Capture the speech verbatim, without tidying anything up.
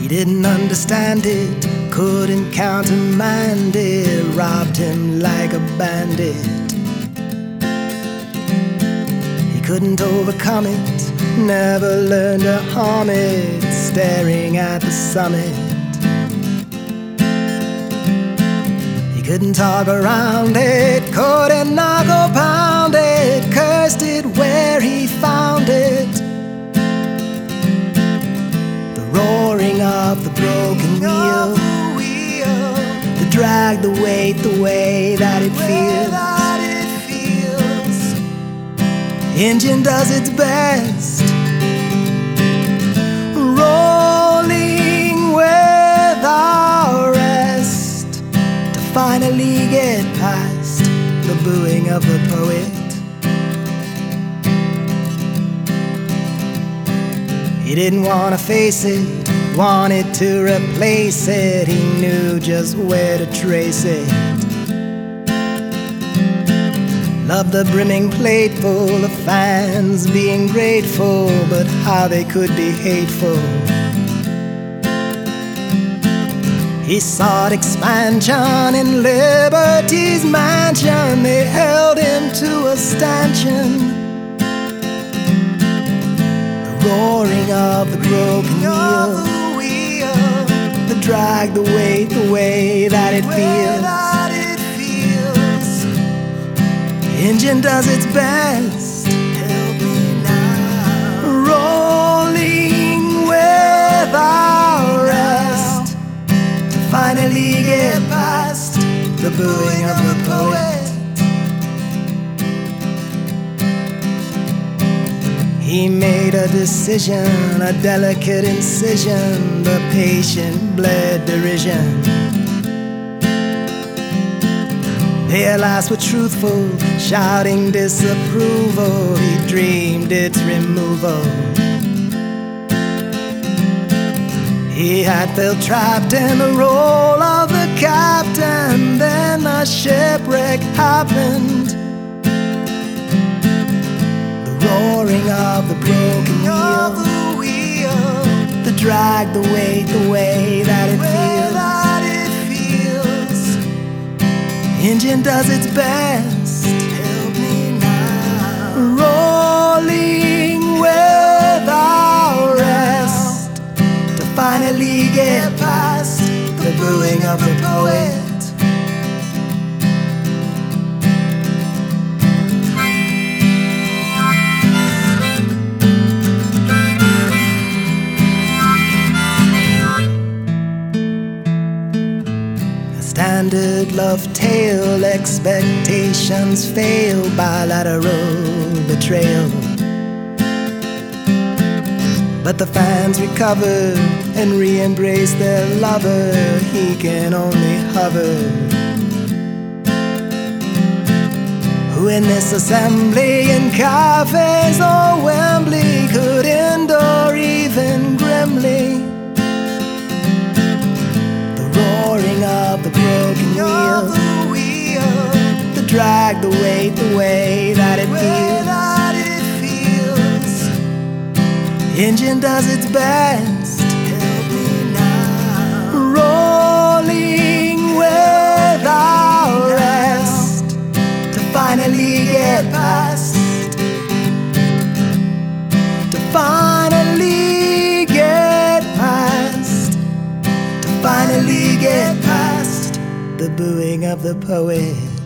didn't understand it, couldn't countermand it, robbed him like a bandit. He couldn't overcome it, never learned to harm it, staring at the summit. He couldn't talk around it, couldn't knock or pound it, cursed it where he found it. The roaring of the broken wheel, the drag, the weight, the way that it feels. Engine does its best, rolling without rest, to finally get past the booing of the poet. He didn't want to face it, wanted to replace it. He knew just where to trace it. Loved the brimming plate full of fans being grateful, but how they could be hateful. He sought expansion in liberty's mansion. They held him to a stanchion. Roaring of the broken wheel, the drag, the weight, the way that it feels. Engine does its best, help me now, rolling without rest, to finally get past the booing of the poet. He made a decision, a delicate incision, the patient bled derision. Their lies were truthful, shouting disapproval. He dreamed its removal. He had felt trapped in the role of the captain. Then a shipwreck happened. Roaring of the broken wheel, the drag, the weight, the way that it feels. Engine does its best, help me now, rolling without rest, to finally get past the booing of the poet. Standard love tale, expectations fail, bilateral betrayal. But the fans recover and re-embrace their lover. He can only hover. Who in this assembly in cafes or Wembley could endure even grimly roaring of the broken wheel, the drag, the weight, the way that it feels. Engine does its best, help me now, rolling without rest, to finally get past, to finally get past, to finally get past the booing of the poet.